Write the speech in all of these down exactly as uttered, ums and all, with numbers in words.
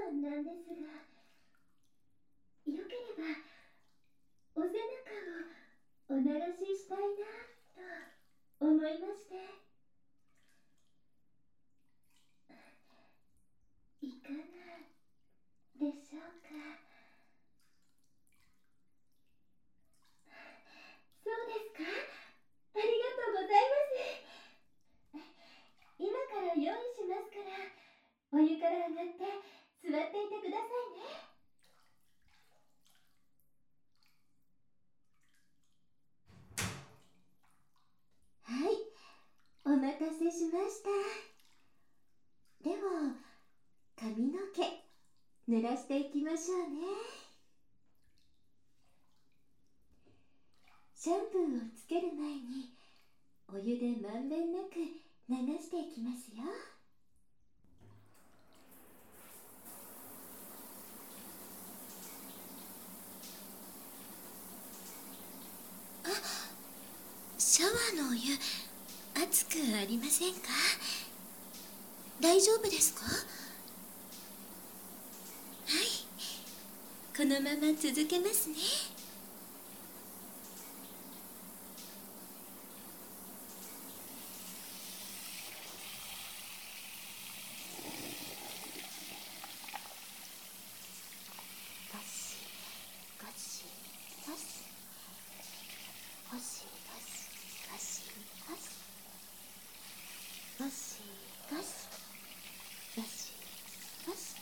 晩なんですが、よければお背中をお流ししたいなと思いまして。いかがでしょうか。そうですか。ありがとうございます。今から用意しますから、お湯から上がって座っていてくださいね。はい、お待たせしました。では、髪の毛濡らしていきましょうね。シャンプーをつける前にお湯でまんべんなく流していきますよ。あ、シャワーのお湯熱くありませんか？大丈夫ですか？はい、このまま続けますね。ゴシゴシゴシゴシゴシゴシゴシゴシゴシゴシゴシ。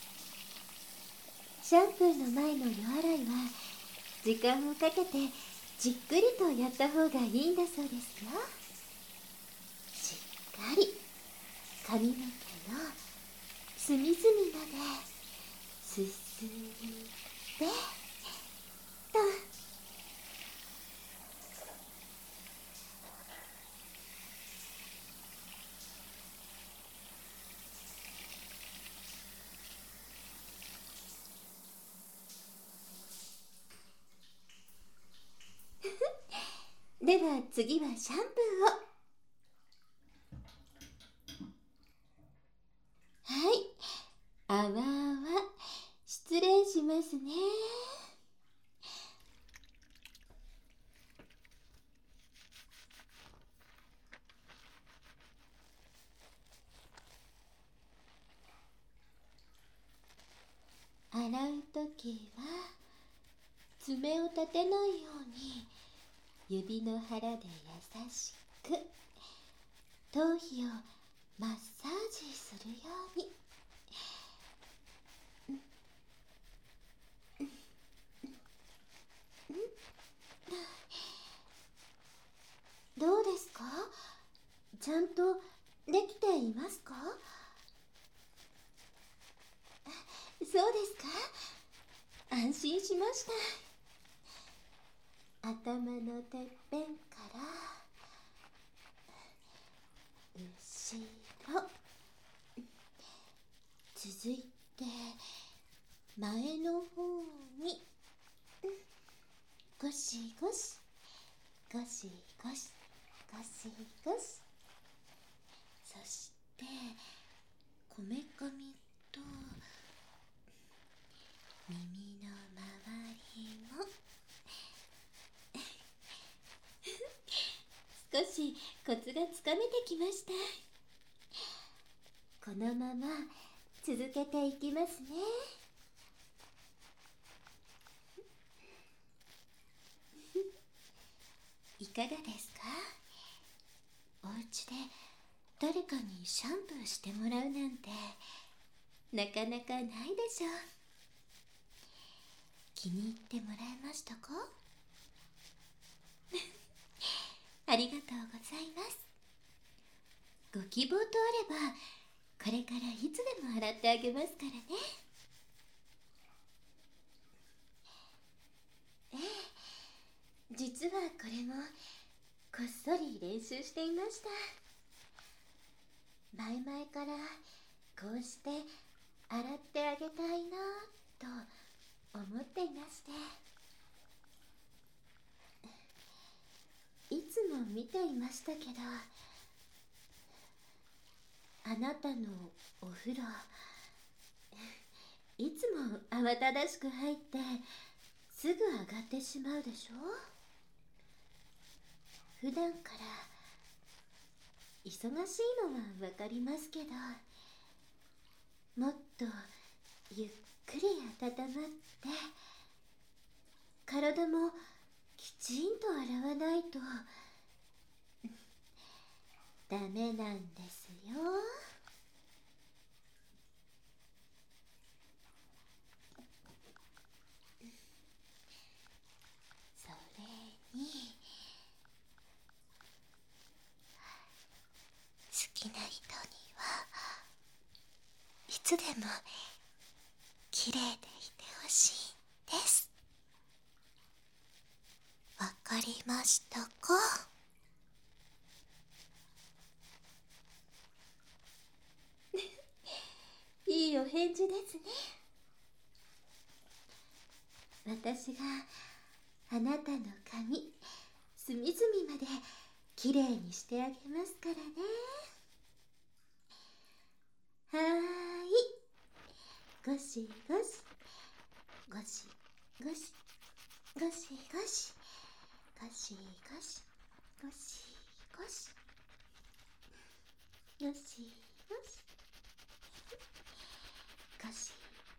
シャンプーの前の湯洗いは時間をかけてじっくりとやった方がいいんだそうですよ。しっかり髪の毛の隅々まですすいでと。では次はシャンプーを。はい、あわあわ失礼しますね。洗うときは爪を立てないように指の腹で優しく頭皮をマッサージするように。どうですか？ちゃんとできていますか？そうですか。安心しました。頭のてっぺんから後ろ、続いて前の方にゴシゴシゴシゴシゴシゴシ。そしてこめかみと耳の周りも少しコツがつかめてきました。このまま続けていきますね。いかがですか？お家で誰かにシャンプーしてもらうなんてなかなかないでしょう。気に入ってもらえましたか？ありがとうございます。ご希望とあればこれからいつでも洗ってあげますからね。ええ、実はこれもこっそり練習していました。前々からこうして洗ってあげたいなと思っていまして、いつも見ていましたけど、あなたのお風呂いつも慌ただしく入ってすぐ上がってしまうでしょ。普段から忙しいのはわかりますけど、もっとゆっくり温まって体もきちんと洗わないとダメなんですよ。それに好きな人にはいつでも綺麗でいてほしいんです。わかりましたか？いいお返事ですね。私があなたの髪隅々まできれいにしてあげますからね。はーい、ゴシゴシゴシゴシゴシゴシゴシゴシゴシゴシゴシゴシゴシゴシゴシゴシゴシ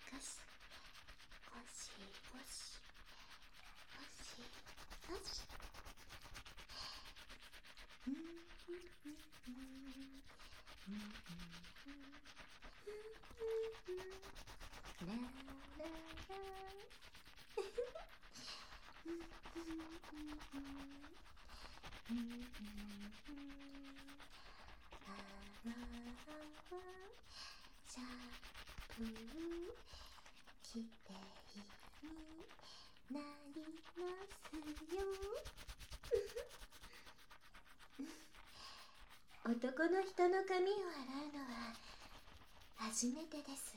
ゴシ。うんうんうんラララシャンプーきれいになりますよ。男の人の髪を洗うのは初めてです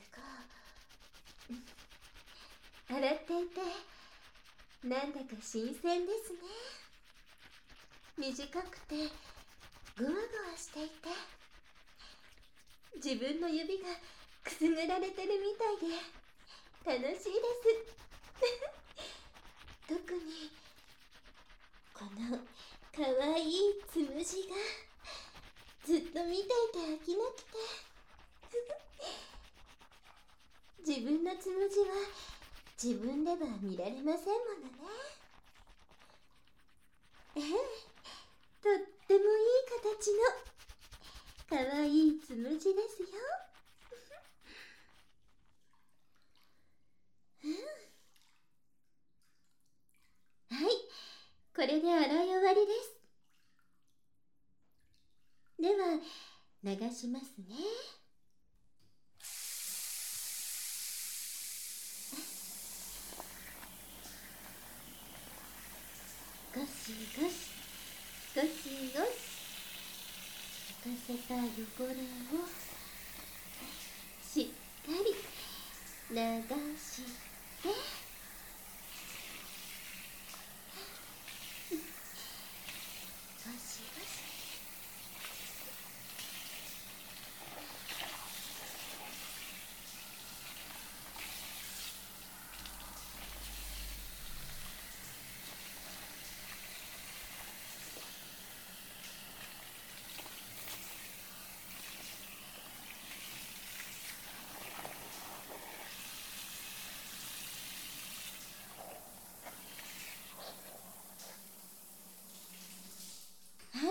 が、洗っていてなんだか新鮮ですね。短くてグワグワしていて、自分の指がくすぐられてるみたいで楽しいです。特にこのかわいいつむじがずっと見ていて飽きなくて自分のつむじは自分では見られませんものね。ええ、とってもいい形のかわいいつむじですよ。はい、これで洗い終わりです。では流しますね。ゴシゴシゴシゴシ、浮かせた汚れをしっかり流してゴシゴシ。はい、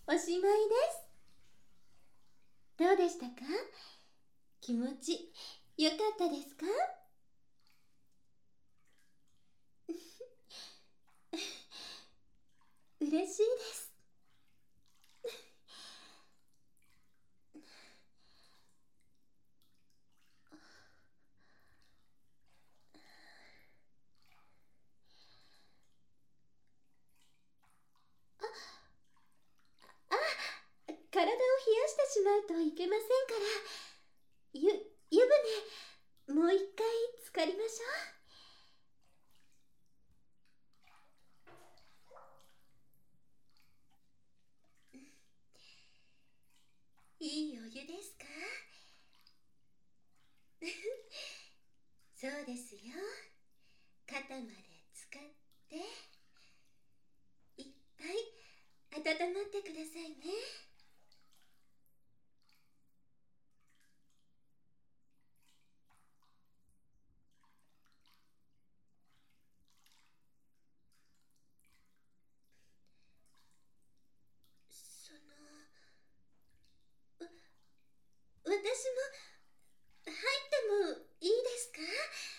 おしまいです。どうでしたか？気持ちよかったですか？嬉しいです。体を冷やしてしまうといけませんから、ゆ湯船もう一回浸かりましょう。いいお湯ですか？ ですよ。肩まで使っていっぱい温まってくださいね。そのわ私も入ってもいいですか？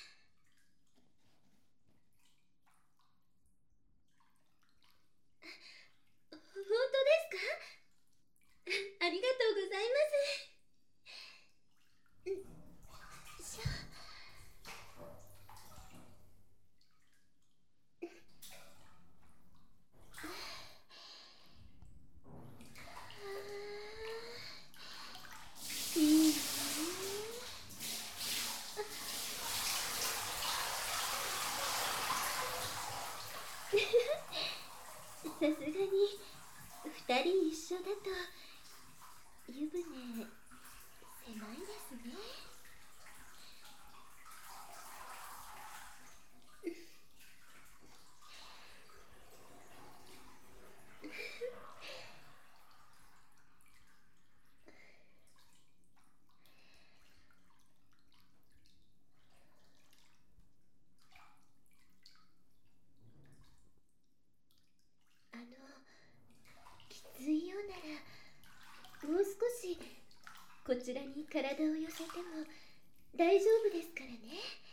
本当ですか？ありがとうございます。んしょいいね。さすがに二人一緒だと湯船狭いですね。あのきついようならもう少しこちらに体を寄せても大丈夫ですからね。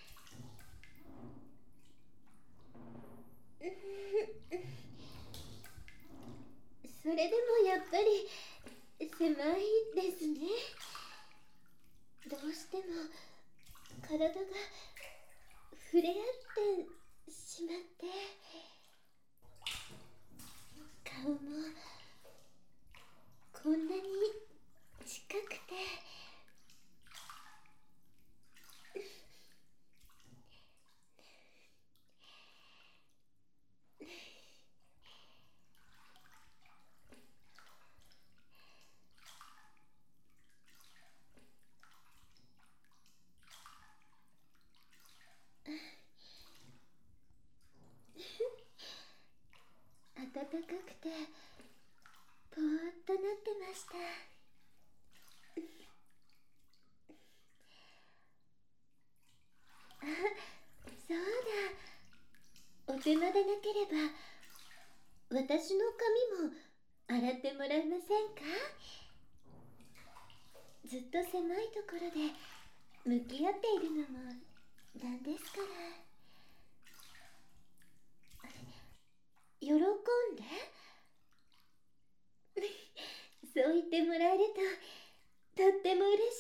それでもやっぱり狭いですね。どうしても体が触れ合ってしまって、顔もこんなに近くて。暖かくてぽーっとなってました。あ、そうだ、お手間でなければ私の髪も洗ってもらえませんか？ずっと狭いところで向き合っているのもなんですから。喜んでそう言ってもらえるととっても嬉しいです。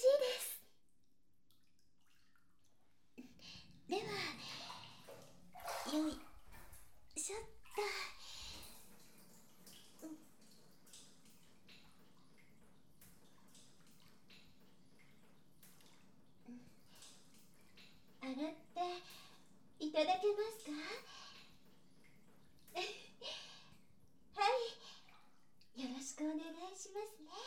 ではよいしょっと。洗っていただけますか？はい、よろしくお願いしますね。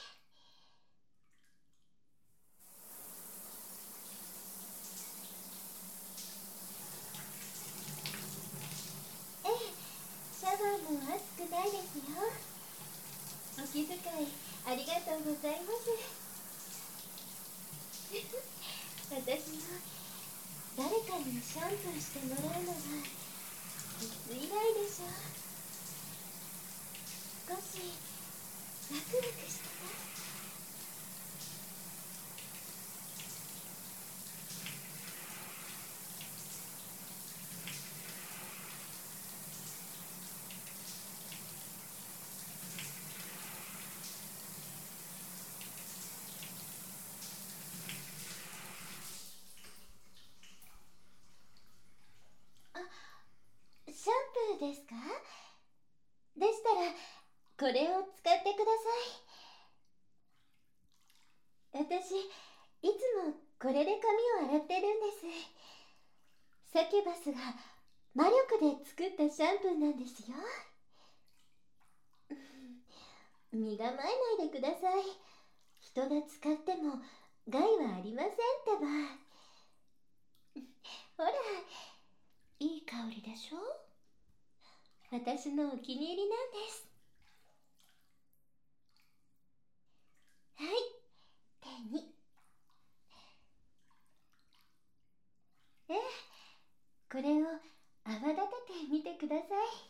ええ、シャワーも熱くないですよ。お気遣いありがとうございます。私も誰かにシャンプーしてもらうのはいつ以来でしょう。少しワクワクしてます。あ、シャンプーですか？でしたらこれを使ってください。私いつもこれで髪を洗ってるんです。サキュバスが魔力で作ったシャンプーなんですよ。身構えないでください。人が使っても害はありませんってば。 ほら、いい香りでしょ。私のお気に入りなんです。はい、手に。ええ、これを泡立ててみてください。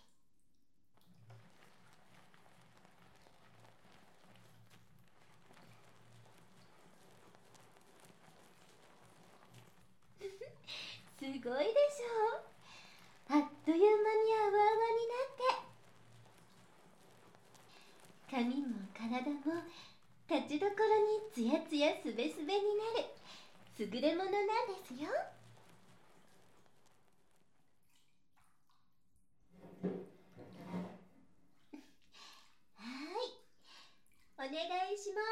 すごいでしょう。あっという間に泡泡になって、髪も体も立ちどころにツヤツヤすべすべになる優れものなんですよ。はい、お願いします。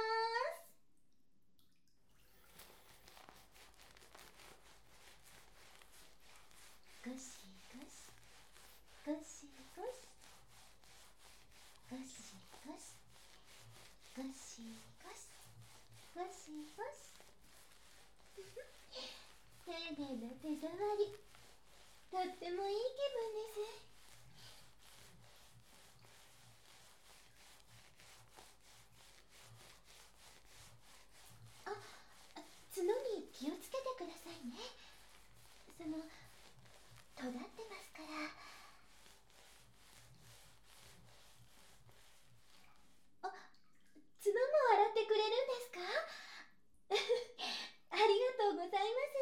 ゴシゴシゴシゴシゴシゴシゴシゴシゴシゴシゴシ丁寧な手触り、とってもいい気分です。あ、角に気をつけてくださいね。その尖ってますから。あ、角も洗ってくれるんですか？ありがとうございます。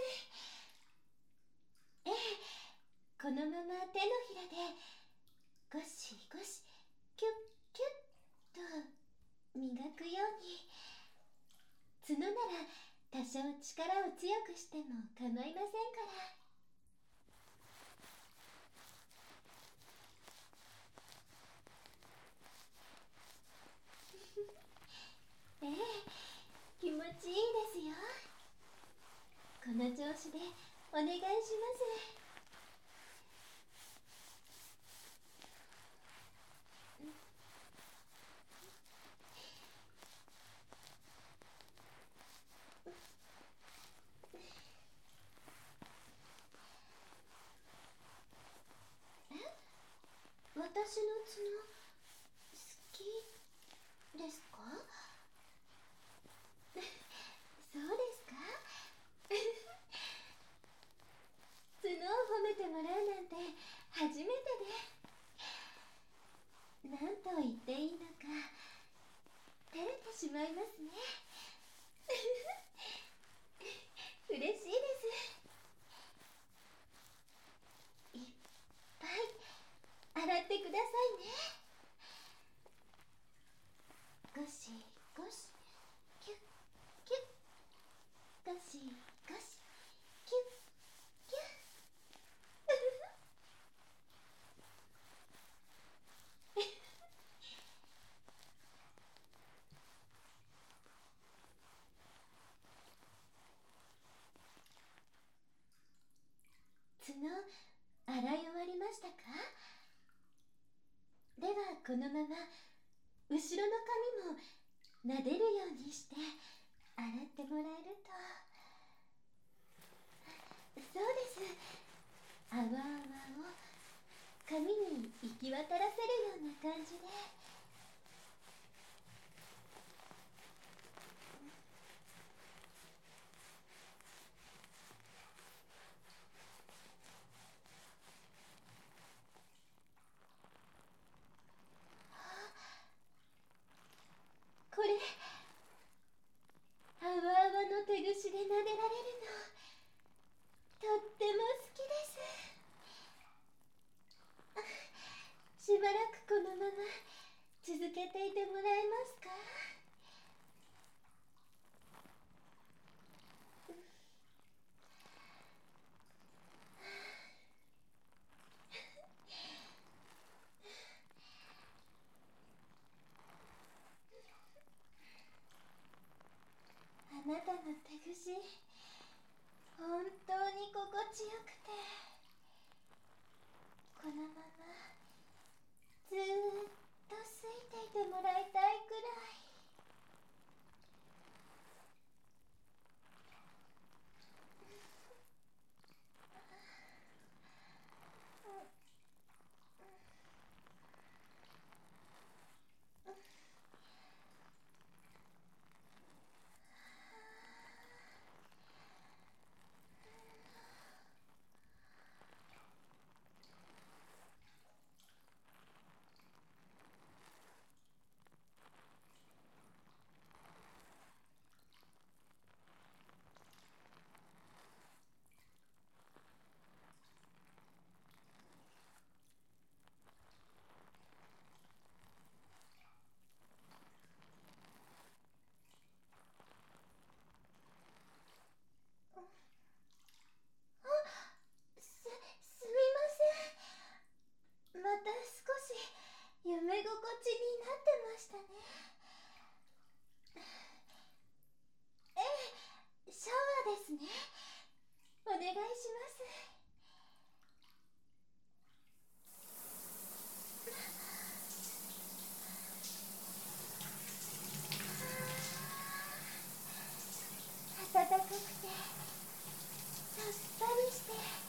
ええ、このまま手のひらでゴシゴシキュッキュッと磨くように。角なら多少力を強くしても構いませんから。ええ、気持ちいいですよ。この調子でお願いします。え、私の角好きですか？そうですか？角を褒めてもらうなんて初めてで、何と言っていいのか照れてしまいますね。嬉しいです。いっぱい洗ってくださいね。ゴシゴシキュッキュッ、ゴシゴシキュッキュッ。角洗い終わりましたか？ではこのまま後ろの髪も撫でるようにして洗ってもらえると。そうです。泡泡を髪に行き渡らせるような感じで。これ泡泡の手ぐしでお願いします。暖かくてさっぱりして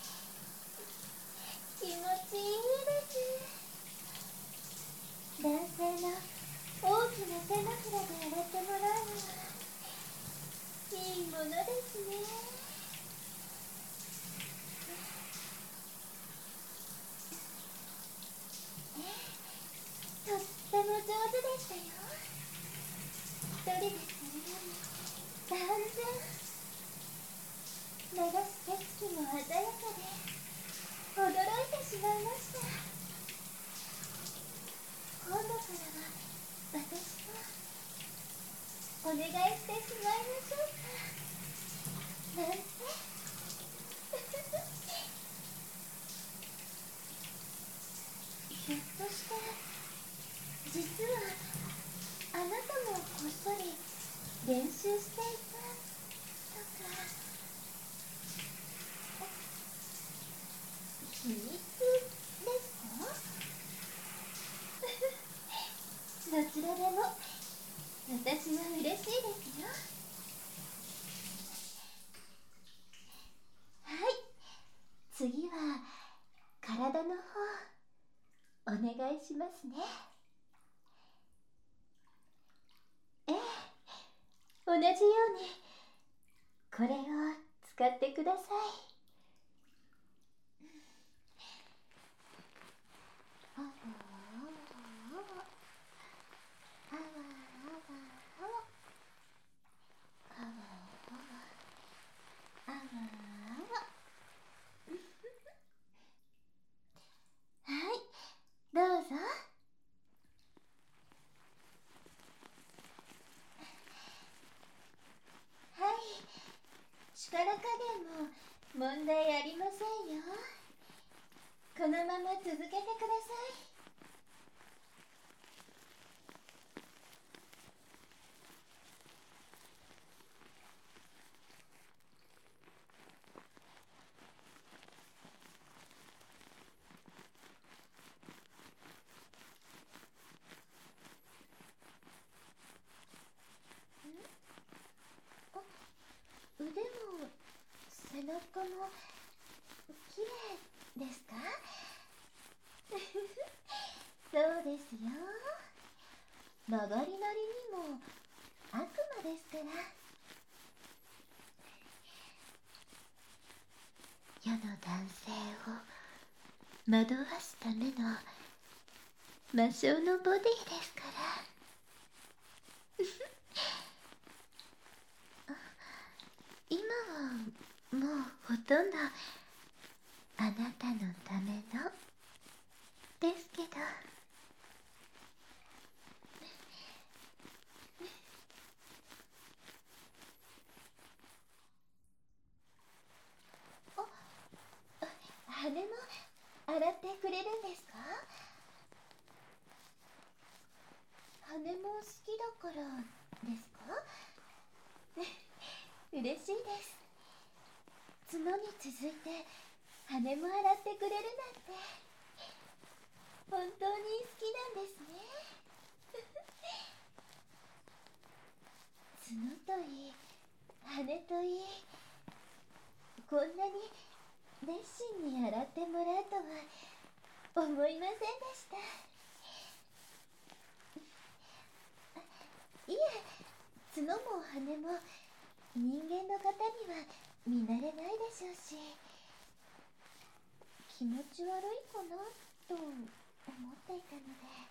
気持ちいいです。男性の大きな手のひらで洗ってもらうのはいいものですね。とっても上手でしたよ。一人でするより断然。流す景色も鮮やかで驚いてしまいました。今度からは私もお願いしてしまいましょうかなんてひょっとして実はあなたもこっそり練習していたとか。秘密ですか？どちらでも私は嬉しいですよ。はい、次は体の方お願いしますね。ええ、同じようにこれを使ってください。あわあわあわあわあわあわあわあわはい、どうぞ。はい、力加減も問題ありませんよ。このまま続けてください。腕も背中もきれいですか？そうですよ。曲がりなりにも悪魔ですから。世の男性を惑わすための魔性のボディですから。今はもうほとんどあなたのためのですけど。あ、羽も洗ってくれるんですか？羽も好きだからですか？嬉しいです。角に続いて羽も洗ってくれるなんて本当に好きなんですね。角といい羽といい、こんなに熱心に洗ってもらうとは思いませんでした。いえ、角も羽も人間の方には見慣れないでしょうし、気持ち悪いかなと思っていたので。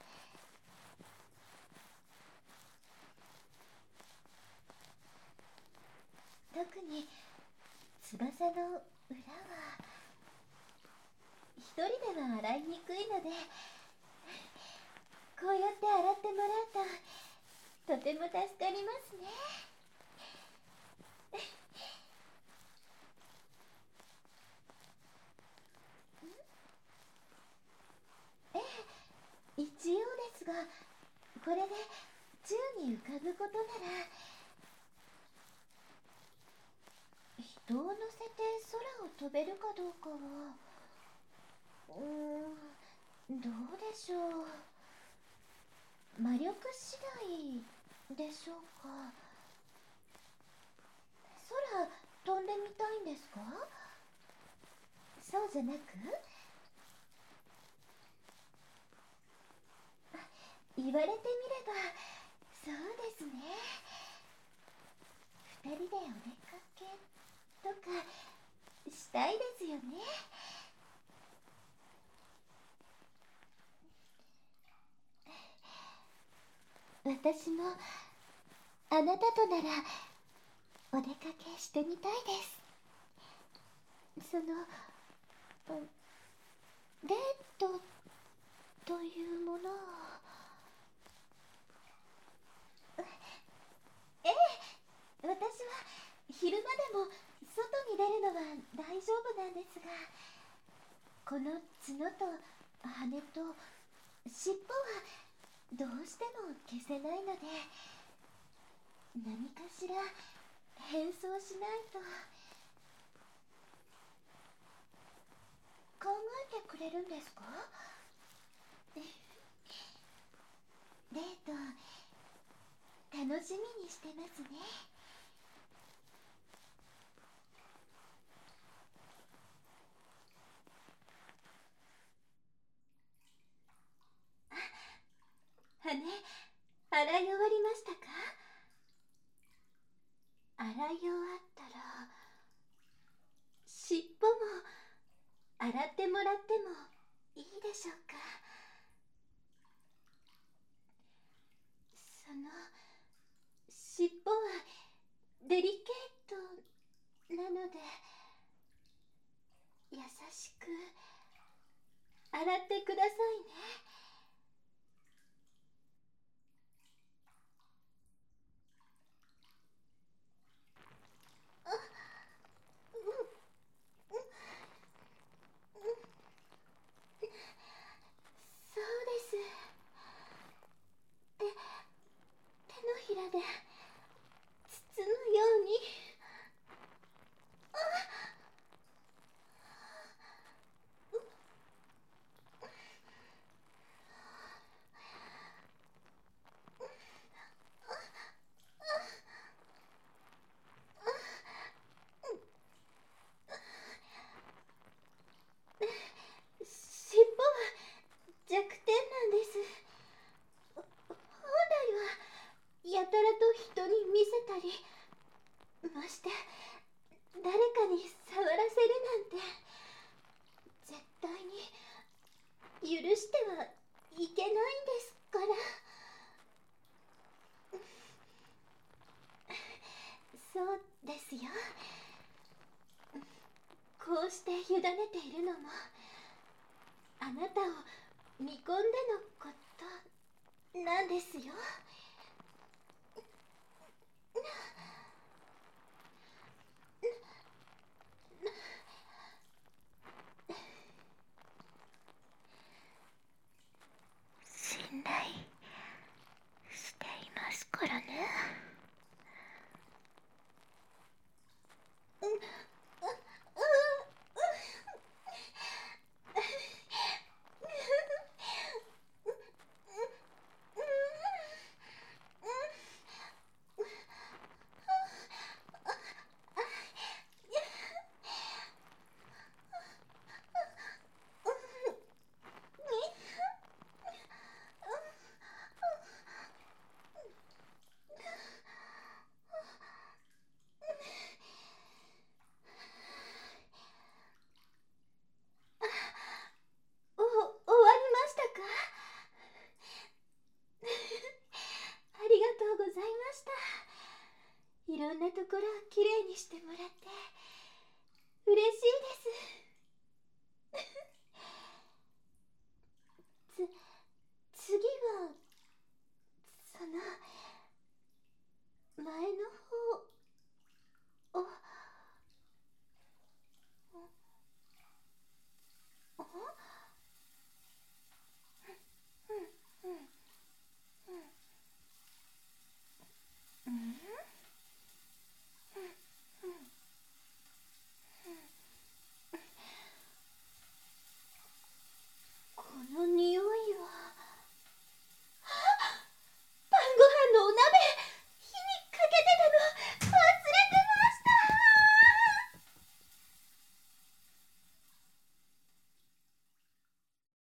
特に翼の裏は一人では洗いにくいので、こうやって洗ってもらうととても助かりますね。ええ、一応ですが、これで宙に浮かぶことなら、人を乗せて空飛べるかどうかは、うーん、どうでしょう。魔力次第でしょうか。空飛んでみたいんですか？そうじゃなく、言われてみればそうですね。二人でお出かけとかしたいですよね。私もあなたとならお出かけしてみたいです。そのデートというものを。ええ、私は昼間でも外に出るのは大丈夫なんですが、この角と羽と尻尾はどうしても消せないので、何かしら変装しないと。考えてくれるんですか？デート楽しみにしてますね。羽洗い終わりましたか？洗い終わったら尻尾も洗ってもらってもいいでしょうか？その尻尾はデリケートなので、優しく洗ってくださいね。そうです。手手のひらで包むように。尻尾は弱点なんです。本来はやたらと人に見せたり、まして誰かに触らせるなんて絶対に許してはいけないんですから。そうですよ。こうして委ねているのもあなたを見込んでのことなんですよ。信頼していますからね。お、終わりましたか？ありがとうございました。いろんなところをきれいにしてもらって。